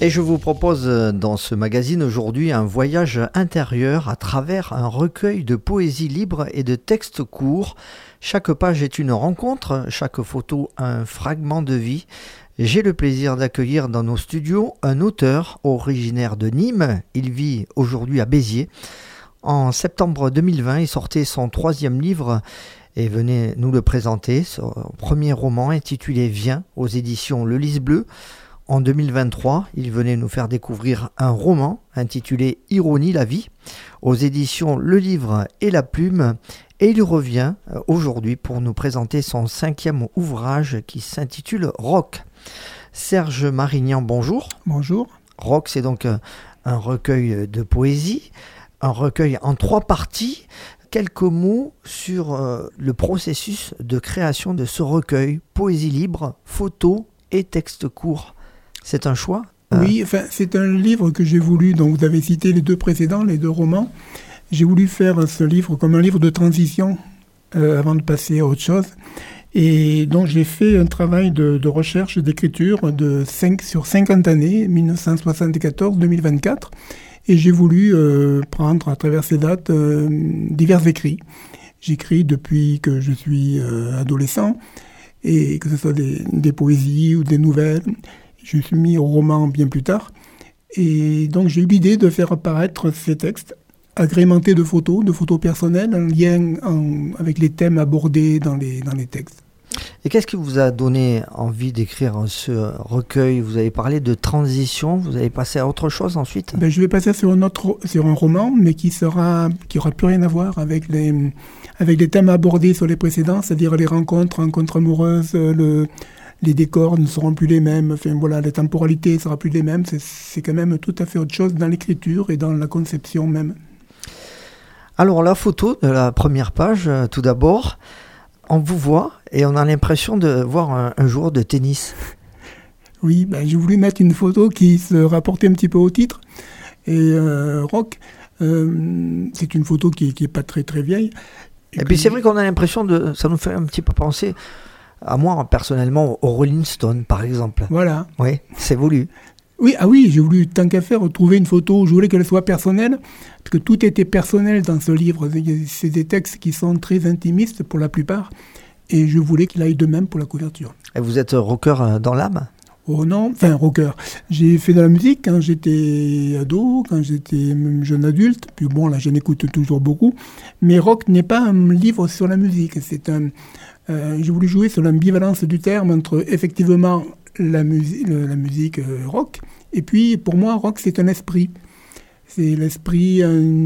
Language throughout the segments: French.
Et je vous propose dans ce magazine aujourd'hui un voyage intérieur à travers un recueil de poésie libre et de textes courts. Chaque page est une rencontre, chaque photo un fragment de vie. J'ai le plaisir d'accueillir dans nos studios un auteur originaire de Nîmes. Il vit aujourd'hui à Béziers. En septembre 2020, il sortait son 3e livre et venait nous le présenter. Son premier roman intitulé Viens aux éditions Le Lys Bleu. En 2023, il venait nous faire découvrir un roman intitulé Ironie la vie aux éditions Le Livre et la Plume. Et il revient aujourd'hui pour nous présenter son 5e ouvrage qui s'intitule Rock. Serge Marignan, bonjour. Bonjour. Rock, c'est donc un recueil de poésie, un recueil en 3 parties. Quelques mots sur le processus de création de ce recueil, poésie libre, photos et textes courts. C'est un choix ? Oui, c'est un livre que j'ai voulu, donc vous avez cité les 2 précédents, les 2 romans. J'ai voulu faire ce livre comme un livre de transition avant de passer à autre chose. Et donc j'ai fait un travail de recherche, d'écriture sur 50 années, 1974-2024. Et j'ai voulu prendre à travers ces dates divers écrits. J'écris depuis que je suis adolescent, et que ce soit des poésies ou des nouvelles. Je me suis mis au roman bien plus tard. Et donc j'ai eu l'idée de faire apparaître ces textes agrémentés de photos personnelles, en lien avec les thèmes abordés dans les textes. Et qu'est-ce qui vous a donné envie d'écrire ce recueil ? Vous avez parlé de transition, vous avez passé à autre chose ensuite ? Je vais passer sur un roman, mais qui aura plus rien à voir avec les thèmes abordés sur les précédents, c'est-à-dire les rencontres amoureuses, les décors ne seront plus les mêmes, enfin voilà, la temporalité ne sera plus les mêmes, c'est quand même tout à fait autre chose dans l'écriture et dans la conception même. Alors la photo de la première page, tout d'abord, on vous voit et on a l'impression de voir un joueur de tennis. Oui, j'ai voulu mettre une photo qui se rapportait un petit peu au titre. Et Rock, c'est une photo qui est pas très très vieille. Et puis c'est vrai qu'on a l'impression ça nous fait un petit peu penser à moi personnellement au Rolling Stone par exemple. Voilà. Oui, c'est voulu. Oui, j'ai voulu, tant qu'à faire, trouver une photo. Je voulais qu'elle soit personnelle, parce que tout était personnel dans ce livre. C'est des textes qui sont très intimistes pour la plupart, et je voulais qu'il aille de même pour la couverture. Et vous êtes rocker dans l'âme ? Oh non, rocker. J'ai fait de la musique quand j'étais ado, quand j'étais jeune adulte, puis bon, là, j'en écoute toujours beaucoup. Mais rock n'est pas un livre sur la musique. J'ai voulu jouer sur l'ambivalence du terme entre, effectivement, la musique rock, et puis pour moi rock c'est un esprit, c'est l'esprit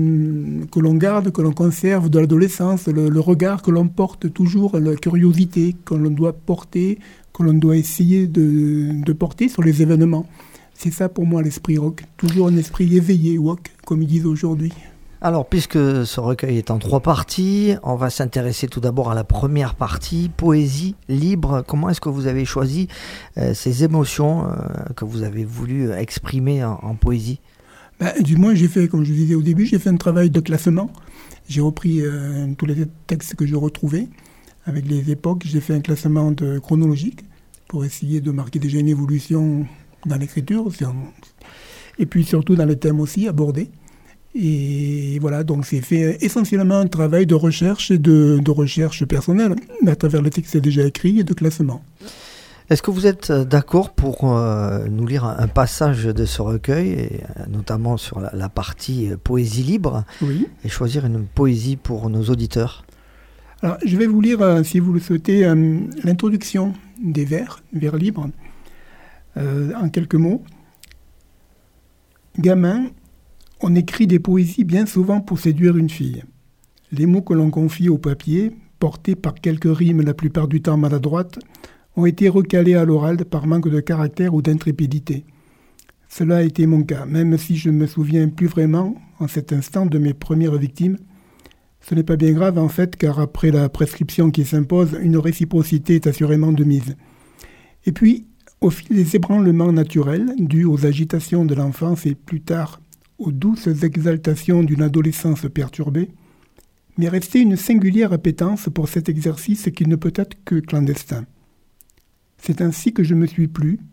que l'on garde, que l'on conserve de l'adolescence, le regard que l'on porte toujours, la curiosité que l'on doit porter, que l'on doit essayer de porter sur les événements. C'est ça pour moi l'esprit rock, toujours un esprit éveillé, rock, comme ils disent aujourd'hui. Alors, puisque ce recueil est en 3 parties, on va s'intéresser tout d'abord à la première partie, poésie libre. Comment est-ce que vous avez choisi ces émotions que vous avez voulu exprimer en poésie ? Du moins, j'ai fait, comme je vous disais au début, j'ai fait un travail de classement. J'ai repris tous les textes que je retrouvais avec les époques. J'ai fait un classement chronologique pour essayer de marquer déjà une évolution dans l'écriture. Et puis surtout dans les thèmes aussi abordés. Et voilà, donc c'est fait essentiellement un travail de recherche et de recherche personnelle, à travers les textes déjà écrits et de classement. Est-ce que vous êtes d'accord pour nous lire un passage de ce recueil, et notamment sur la partie poésie libre, oui. Et choisir une poésie pour nos auditeurs ? Alors, je vais vous lire, si vous le souhaitez, l'introduction des vers libres, en quelques mots. Gamin, on écrit des poésies bien souvent pour séduire une fille. Les mots que l'on confie au papier, portés par quelques rimes la plupart du temps maladroites, ont été recalés à l'oral par manque de caractère ou d'intrépidité. Cela a été mon cas, même si je ne me souviens plus vraiment, en cet instant, de mes premières victimes. Ce n'est pas bien grave en fait, car après la prescription qui s'impose, une réciprocité est assurément de mise. Et puis, au fil des ébranlements naturels, dus aux agitations de l'enfance et plus tard aux douces exaltations d'une adolescence perturbée, m'est restée une singulière appétence pour cet exercice qui ne peut être que clandestin. C'est ainsi que je me suis plu,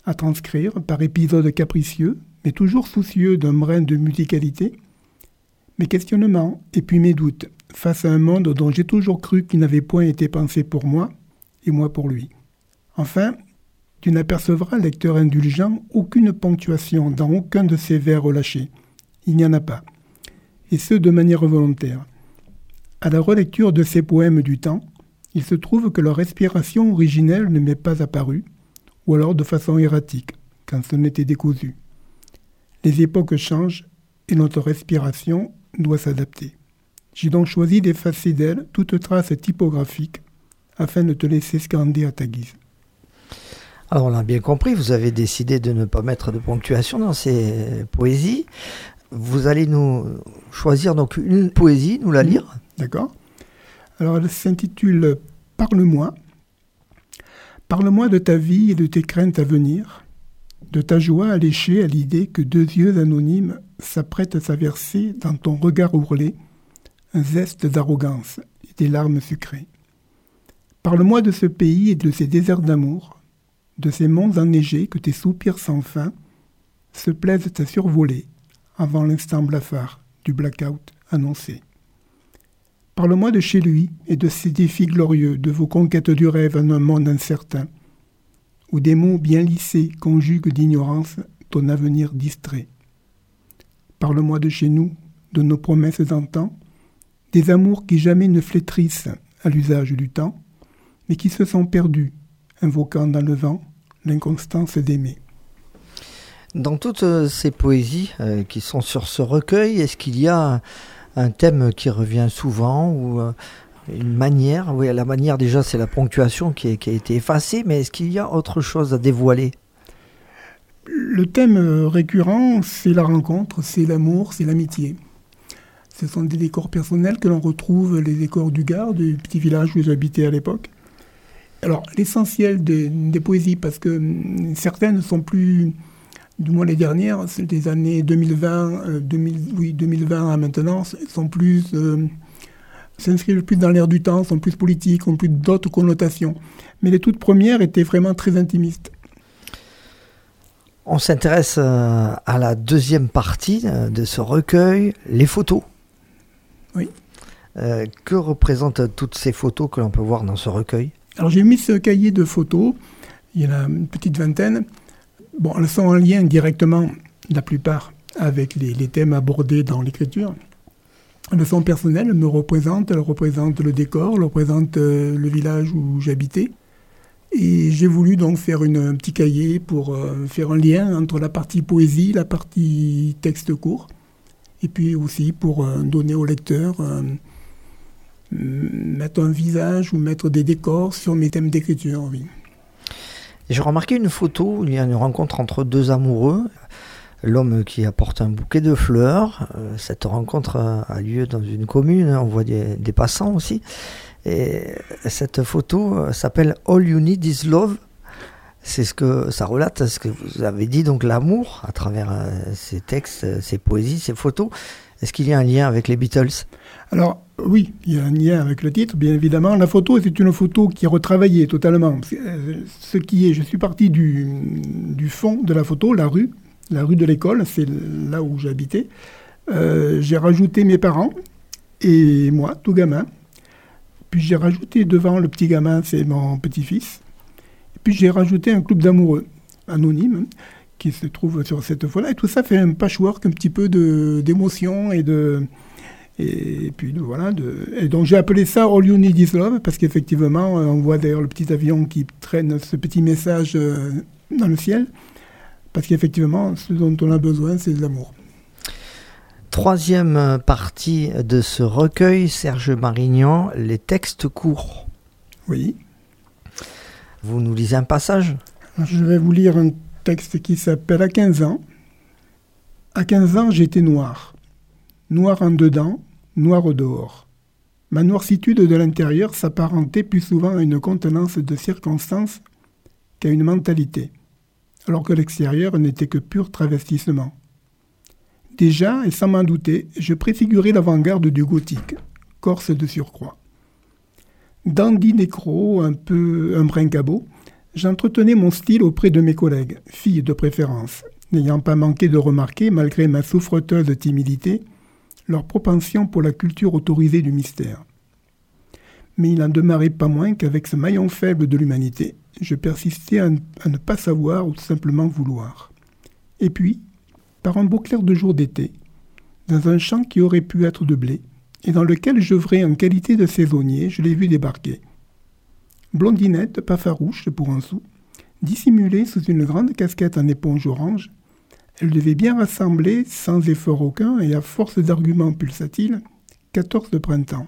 à transcrire par épisodes capricieux, mais toujours soucieux d'un brin de musicalité. Mes questionnements et puis mes doutes face à un monde dont j'ai toujours cru qu'il n'avait point été pensé pour moi et moi pour lui. Enfin, tu n'apercevras, lecteur indulgent, aucune ponctuation dans aucun de ces vers relâchés. Il n'y en a pas, et ce de manière volontaire. À la relecture de ces poèmes du temps, il se trouve que leur respiration originelle ne m'est pas apparue, ou alors de façon erratique, quand ce n'était décousu. Les époques changent et notre respiration doit s'adapter. J'ai donc choisi d'effacer d'elle toute trace typographique afin de te laisser scander à ta guise. Alors on l'a bien compris, vous avez décidé de ne pas mettre de ponctuation dans ces poésies. Vous allez nous choisir donc une poésie, nous la lire. D'accord. Alors elle s'intitule « Parle-moi ». Parle-moi de ta vie et de tes craintes à venir, de ta joie alléchée à l'idée que deux yeux anonymes s'apprêtent à verser dans ton regard ourlé un zeste d'arrogance et des larmes sucrées. Parle-moi de ce pays et de ses déserts d'amour, de ces monts enneigés que tes soupirs sans fin se plaisent à survoler avant l'instant blafard du blackout annoncé. Parle-moi de chez lui et de ses défis glorieux, de vos conquêtes du rêve en un monde incertain, où des mots bien lissés conjuguent d'ignorance ton avenir distrait. Parle-moi de chez nous, de nos promesses d'antan, des amours qui jamais ne flétrissent à l'usage du temps, mais qui se sont perdus, invoquant dans le vent l'inconstance d'aimer. Dans toutes ces poésies qui sont sur ce recueil, est-ce qu'il y a un thème qui revient souvent ou une manière? Oui, la manière déjà c'est la ponctuation qui a été effacée, mais est-ce qu'il y a autre chose à dévoiler? Le thème récurrent, c'est la rencontre, c'est l'amour, c'est l'amitié. Ce sont des décors personnels que l'on retrouve, les décors du Gard, du petit village où j'habitais à l'époque. Alors, l'essentiel des poésies, parce que certaines ne sont plus, du moins les dernières, c'est des années 2020, 2020 à maintenant, s'inscrivent plus dans l'air du temps, sont plus politiques, ont plus d'autres connotations. Mais les toutes premières étaient vraiment très intimistes. On s'intéresse à la deuxième partie de ce recueil, les photos. Oui. Que représentent toutes ces photos que l'on peut voir dans ce recueil? Alors j'ai mis ce cahier de photos, il y en a une petite vingtaine. Bon, elles sont en lien directement, la plupart, avec les thèmes abordés dans l'écriture. Elles sont personnelles, elles représentent le décor, elles représentent le village où j'habitais. Et j'ai voulu donc faire un petit cahier pour faire un lien entre la partie poésie, la partie texte court, et puis aussi pour donner au lecteur, mettre un visage ou mettre des décors sur mes thèmes d'écriture, oui. J'ai remarqué une photo où il y a une rencontre entre deux amoureux, l'homme qui apporte un bouquet de fleurs. Cette rencontre a lieu dans une commune, on voit des passants aussi. Et cette photo s'appelle « All You Need Is Love ». C'est ce que ça relate, ce que vous avez dit, donc l'amour, à travers ces textes, ces poésies, ces photos. Est-ce qu'il y a un lien avec les Beatles? Alors, oui, il y a un lien avec le titre, bien évidemment. La photo, c'est une photo qui est retravaillée totalement. Je suis parti du fond de la photo, la rue de l'école, c'est là où j'habitais. J'ai rajouté mes parents et moi, tout gamin. Puis j'ai rajouté devant le petit gamin, c'est mon petit-fils. Et puis j'ai rajouté un club d'amoureux anonyme qui se trouve sur cette photo-là. Et tout ça fait un patchwork un petit peu d'émotions et puis voilà. Et donc j'ai appelé ça All You Need Is Love parce qu'effectivement, on voit d'ailleurs le petit avion qui traîne ce petit message dans le ciel. Parce qu'effectivement, ce dont on a besoin, c'est de l'amour. Troisième partie de ce recueil, Serge Marignan, les textes courts. Oui. Vous nous lisez un passage? Je vais vous lire un texte qui s'appelle « À 15 ans ». À 15 ans, j'étais noir. Noir en dedans, noir au dehors. Ma noircitude de l'intérieur s'apparentait plus souvent à une contenance de circonstances qu'à une mentalité, alors que l'extérieur n'était que pur travestissement. Déjà, et sans m'en douter, je préfigurais l'avant-garde du gothique, corse de surcroît. Dandy nécro, un brin cabot, J'entretenais mon style auprès de mes collègues, filles de préférence, n'ayant pas manqué de remarquer, malgré ma souffreteuse timidité, leur propension pour la culture autorisée du mystère. Mais il n'en demeurait pas moins qu'avec ce maillon faible de l'humanité, je persistais à ne pas savoir ou tout simplement vouloir. Et puis, par un beau clair de jour d'été, dans un champ qui aurait pu être de blé, et dans lequel j'œuvrais en qualité de saisonnier, je l'ai vu débarquer. Blondinette, pas farouche pour un sou, dissimulée sous une grande casquette en éponge orange, elle devait bien rassembler, sans effort aucun et à force d'arguments pulsatiles, 14 printemps.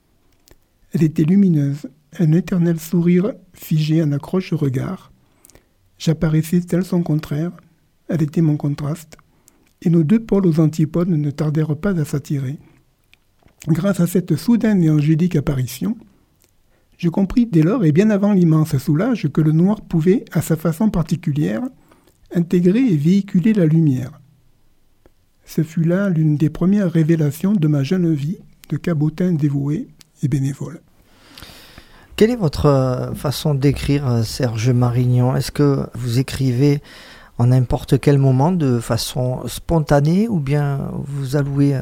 Elle était lumineuse, un éternel sourire figé en accroche regard. J'apparaissais tel son contraire, elle était mon contraste, et nos deux pôles aux antipodes ne tardèrent pas à s'attirer. Grâce à cette soudaine et angélique apparition, je compris dès lors et bien avant l'immense soulage que le noir pouvait, à sa façon particulière, intégrer et véhiculer la lumière. Ce fut là l'une des premières révélations de ma jeune vie de cabotin dévoué et bénévole. Quelle est votre façon d'écrire, Serge Marignan ? Est-ce que vous écrivez en n'importe quel moment de façon spontanée ou bien vous allouez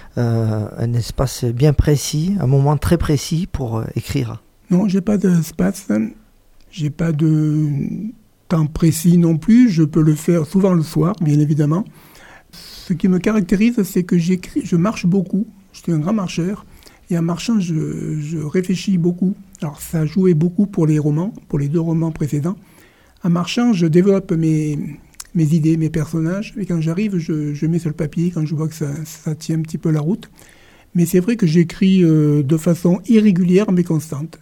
un espace bien précis, un moment très précis pour écrire ? Non, j'ai pas d'espace, j'ai pas de temps précis non plus. Je peux le faire souvent le soir, bien évidemment. Ce qui me caractérise, c'est que je marche beaucoup. Je suis un grand marcheur. Et en marchant, je réfléchis beaucoup. Alors, ça a joué beaucoup pour les romans, pour les 2 romans précédents. En marchant, je développe mes idées, mes personnages. Et quand j'arrive, je mets sur le papier quand je vois que ça tient un petit peu la route. Mais c'est vrai que j'écris de façon irrégulière mais constante.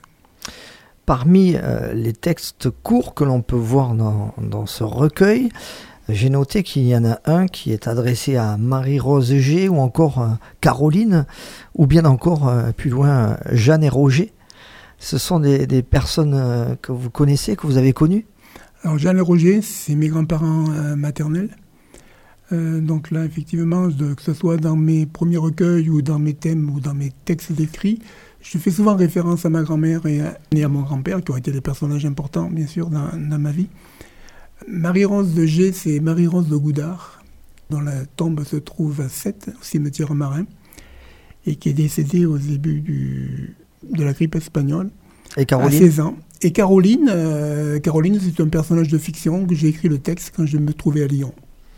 Parmi les textes courts que l'on peut voir dans ce recueil, j'ai noté qu'il y en a un qui est adressé à Marie-Rose G ou encore Caroline, ou bien encore plus loin Jeanne et Roger. Ce sont des personnes que vous connaissez, que vous avez connues ? Alors Jeanne et Roger, c'est mes grands-parents maternels. Donc là, effectivement, que ce soit dans mes premiers recueils ou dans mes thèmes ou dans mes textes écrits, je fais souvent référence à ma grand-mère et à mon grand-père, qui ont été des personnages importants, bien sûr, dans ma vie. Marie-Rose de G, c'est Marie-Rose de Goudard, dont la tombe se trouve à Sète, au cimetière marin, et qui est décédée au début de la grippe espagnole, et Caroline ? à 16 ans. Et Caroline, c'est un personnage de fiction que j'ai écrit le texte quand je me trouvais à Lyon.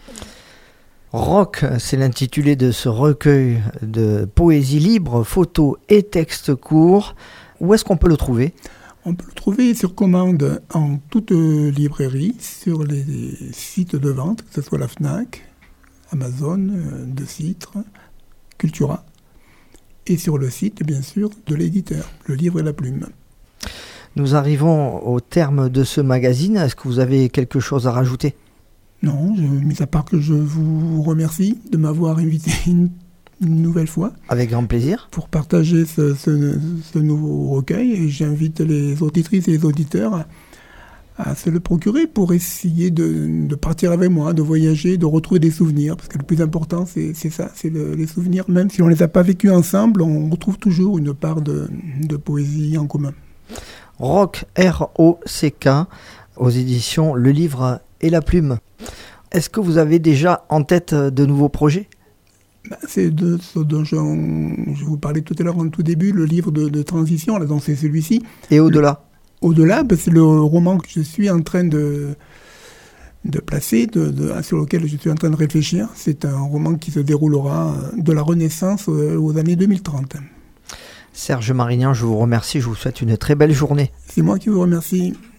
Rock, c'est l'intitulé de ce recueil de poésie libre, photos et textes courts. Où est-ce qu'on peut le trouver ? On peut le trouver sur commande en toute librairie, sur les sites de vente, que ce soit la Fnac, Amazon, De Citre, Cultura, et sur le site, bien sûr, de l'éditeur, Le Livre et la Plume. Nous arrivons au terme de ce magazine. Est-ce que vous avez quelque chose à rajouter ? Non, mis à part que je vous remercie de m'avoir invité une nouvelle fois. Avec grand plaisir. Pour partager ce nouveau recueil. Et j'invite les auditrices et les auditeurs à se le procurer pour essayer de partir avec moi, de voyager, de retrouver des souvenirs. Parce que le plus important, c'est ça, c'est les souvenirs. Même si on ne les a pas vécus ensemble, on retrouve toujours une part de poésie en commun. Rock, R-O-C-K, aux éditions Le Livre et la Plume. Est-ce que vous avez déjà en tête de nouveaux projets ? C'est de ce dont je vous parlais tout à l'heure en tout début, le livre de transition, là, donc c'est celui-ci. Et au-delà ? Au-delà, c'est le roman que je suis en train de placer, sur lequel je suis en train de réfléchir. C'est un roman qui se déroulera de la Renaissance aux années 2030. Serge Marignan, je vous remercie, je vous souhaite une très belle journée. C'est moi qui vous remercie.